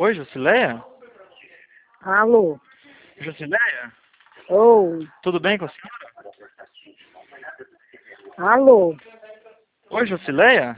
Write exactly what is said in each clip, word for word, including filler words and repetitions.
Oi, Jusileia? Alô? Jusileia? Oi. Tudo bem com a senhora? Alô? Oi, Jusileia?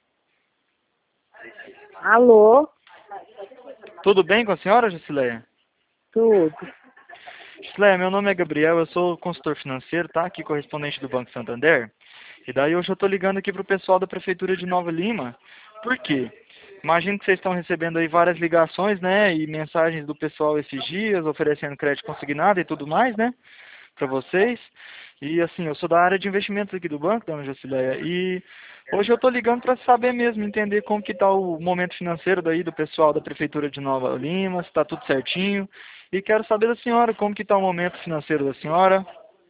Alô? Tudo bem com a senhora, Jusileia? Tudo. Jusileia, meu nome é Gabriel, eu sou consultor financeiro, tá? Aqui correspondente do Banco Santander. E daí hoje eu tô ligando aqui pro pessoal da Prefeitura de Nova Lima. Por quê? Imagino que vocês estão recebendo aí várias ligações, né? E mensagens do pessoal esses dias, oferecendo crédito consignado e tudo mais, né? Para vocês. E assim, eu sou da área de investimentos aqui do banco, dona Jusileia, e hoje eu estou ligando para saber mesmo, entender como que está o momento financeiro daí do pessoal da Prefeitura de Nova Lima, se está tudo certinho. E quero saber da senhora, como que está o momento financeiro da senhora.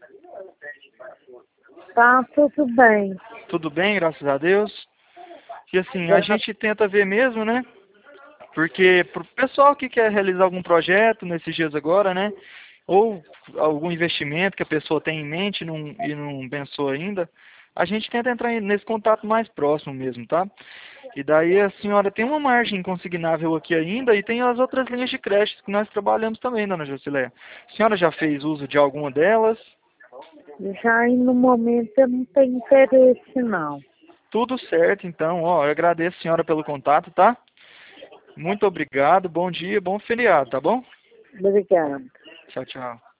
Tá tudo bem. Tudo bem, graças a Deus. E assim, a Gra- gente tenta ver mesmo, né? Porque para o pessoal que quer realizar algum projeto nesses dias agora, né? Ou algum investimento que a pessoa tem em mente e não, e não pensou ainda, a gente tenta entrar nesse contato mais próximo mesmo, tá? E daí a senhora tem uma margem consignável aqui ainda e tem as outras linhas de crédito que nós trabalhamos também, dona Jusileia. A senhora já fez uso de alguma delas? Já aí no momento eu não tenho interesse não. Tudo certo, então, ó, eu agradeço a senhora pelo contato, tá? Muito obrigado, bom dia, bom feriado, tá bom? Obrigada. Tchau, tchau.